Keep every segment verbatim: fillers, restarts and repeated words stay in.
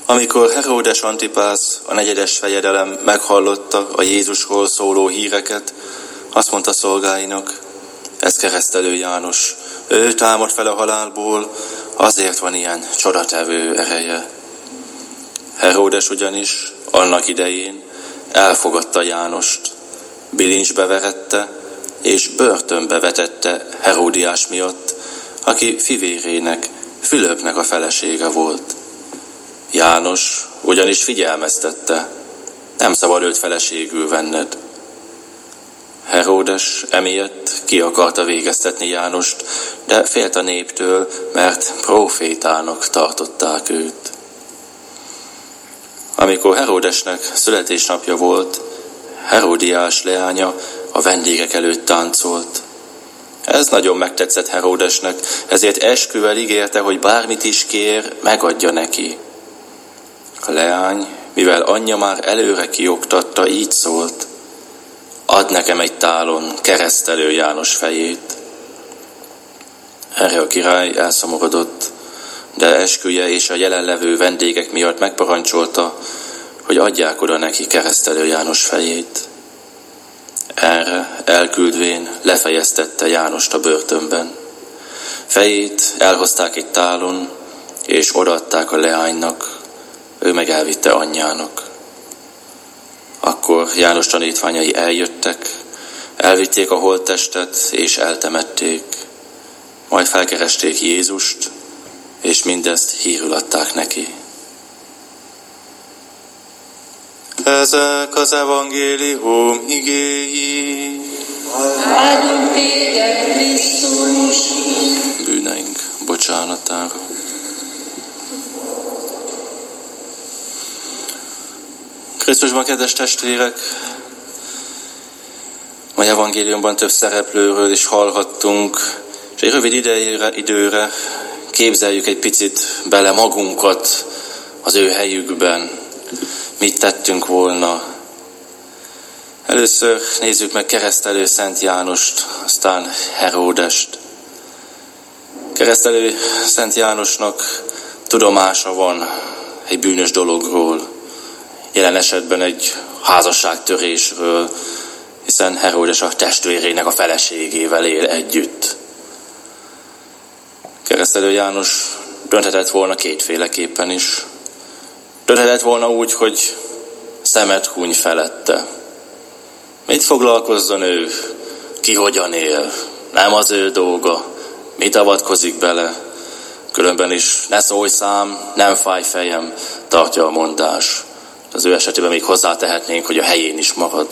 Amikor Heródes Antipász, a negyedes fejedelem meghallotta a Jézusról szóló híreket, azt mondta szolgáinak: ez keresztelő János, ő támad fel a halálból, azért van ilyen csodatevő ereje. Heródes ugyanis annak idején elfogadta Jánost, bilincsbe verette és börtönbe vetette Heródiás miatt, aki fivérének, Fülöpnek a felesége volt. János ugyanis figyelmeztette: nem szabad őt feleségül venned. Heródes emiatt ki akarta végeztetni Jánost, de félt a néptől, mert prófétának tartották őt. Amikor Heródesnek születésnapja volt, Heródiás leánya a vendégek előtt táncolt. Ez nagyon megtetszett Heródesnek, ezért esküvel ígérte, hogy bármit is kér, megadja neki. A leány, mivel anyja már előre kioktatta, így szólt: add nekem egy tálon keresztelő János fejét. Erre a király elszomorodott, de esküje és a jelenlevő vendégek miatt megparancsolta, hogy adják oda neki keresztelő János fejét. Erre elküldvén lefejeztette Jánost a börtönben. Fejét elhozták egy tálon, és odaadták a leánynak, ő meg elvitte anyjának. Akkor János tanítványai eljöttek, elvitték a holttestet és eltemették, majd felkeresték Jézust, és mindezt hírül adták neki. Ezek az evangélium igéi. Áldunk téged, Krisztus! Bűneink bocsánatára. Krisztusban, kedves testvérek, a evangéliumban több szereplőről is hallhattunk, és egy rövid idejére, időre képzeljük egy picit bele magunkat az ő helyükben. Mit tettünk volna? Először nézzük meg keresztelő Szent Jánost, aztán Heródest. Keresztelő Szent Jánosnak tudomása van egy bűnös dologról, jelen esetben egy házasságtörésről, hiszen Heródes a testvérének a feleségével él együtt. Keresztelő János dönthetett volna kétféleképpen is. Dönthetett volna úgy, hogy szemet huny felette. Mit foglalkozzon ő? Ki hogyan él? Nem az ő dolga. Mit avatkozik bele? Különben is ne szólj szám, nem fáj fejem, tartja a mondás. Az ő esetében még hozzátehetnénk, hogy a helyén is marad.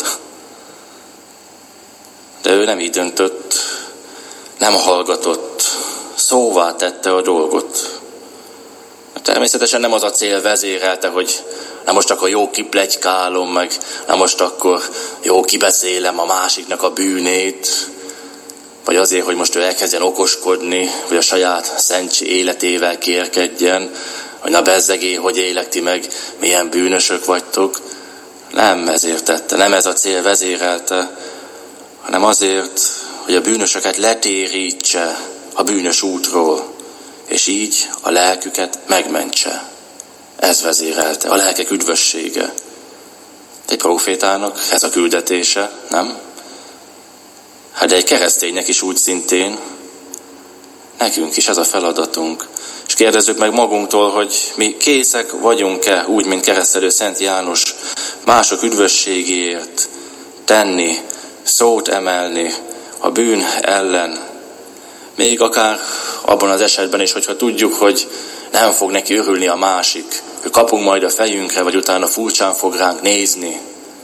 De ő nem így döntött, nem hallgatott, szóvá tette a dolgot. Természetesen nem az a cél vezérelte, hogy nem most akkor jó kipletykálom, meg nem most akkor jó kibeszélem a másiknak a bűnét, vagy azért, hogy most ő elkezdjen okoskodni, vagy a saját szent életével kérkedjen, hogy na bezzegé, hogy élek ti meg, milyen bűnösök vagytok. Nem ezért tette, nem ez a cél vezérelte, hanem azért, hogy a bűnösöket letérítse a bűnös útról, és így a lelküket megmentse. Ez vezérelte, a lelkek üdvössége. Egy prófétának ez a küldetése, nem? Hát de egy kereszténynek is úgy szintén, nekünk is ez a feladatunk. És kérdezzük meg magunktól, hogy mi készek vagyunk-e, úgy, mint keresztelő Szent János, mások üdvösségéért tenni, szót emelni a bűn ellen. Még akár abban az esetben is, hogyha tudjuk, hogy nem fog neki örülni a másik, hogy kapunk majd a fejünkre, vagy utána furcsán fog ránk nézni.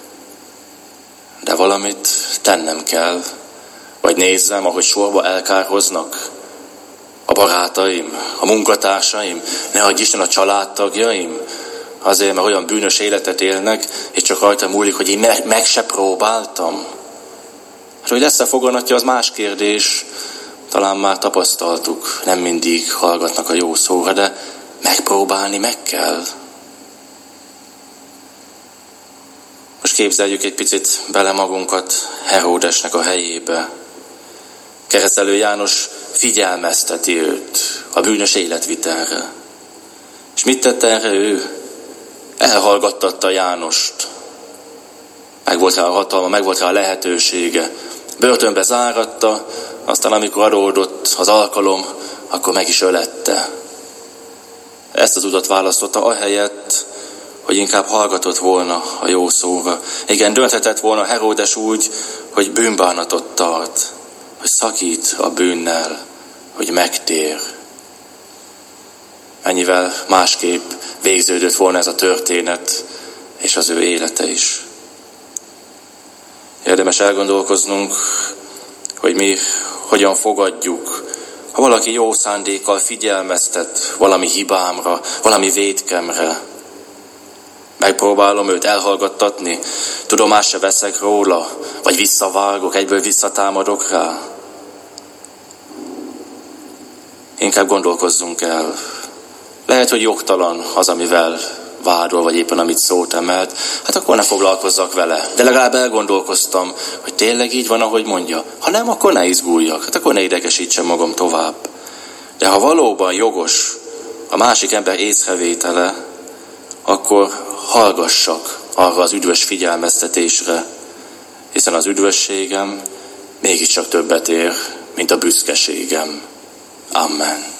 De valamit tennem kell, vagy nézzem, ahogy sorba elkárhoznak a barátaim, a munkatársaim, ne adj Isten a családtagjaim, azért, mert olyan bűnös életet élnek, és csak rajta múlik, hogy én meg, meg se próbáltam. Hát, hogy lesz-e foganatja, az más kérdés, talán már tapasztaltuk, nem mindig hallgatnak a jó szóra, de megpróbálni meg kell. Most képzeljük egy picit bele magunkat Heródesnek a helyébe. Keresztelő János figyelmezteti őt a bűnös életvitelre. És mit tette erre ő? elhallgattatta Jánost. Meg volt rá a hatalma, meg volt rá a lehetősége. Börtönbe záratta, aztán amikor adódott az alkalom, akkor meg is ölette. Ezt az utat választotta ahelyett, hogy inkább hallgatott volna a jó szóra. Igen, dönthetett volna Heródes úgy, hogy bűnbánatot tart, hogy szakít a bűnnel, hogy megtér. Ennyivel másképp végződött volna ez a történet, és az ő élete is. Érdemes elgondolkoznunk, hogy mi hogyan fogadjuk, ha valaki jó szándékkal figyelmeztet valami hibámra, valami vétkemre. Megpróbálom őt elhallgattatni, tudomást se veszek róla, vagy visszavágok, egyből visszatámadok rá. Inkább gondolkozzunk el. Lehet, hogy jogtalan az, amivel vádol, vagy éppen amit szót emelt, hát akkor ne foglalkozzak vele. De legalább elgondolkoztam, hogy tényleg így van, ahogy mondja. Ha nem, akkor ne izguljak, hát akkor ne idegesítsem magam tovább. De ha valóban jogos a másik ember észrevétele, akkor hallgassak arra az üdvös figyelmeztetésre, hiszen az üdvösségem mégiscsak többet ér, mint a büszkeségem. Amen.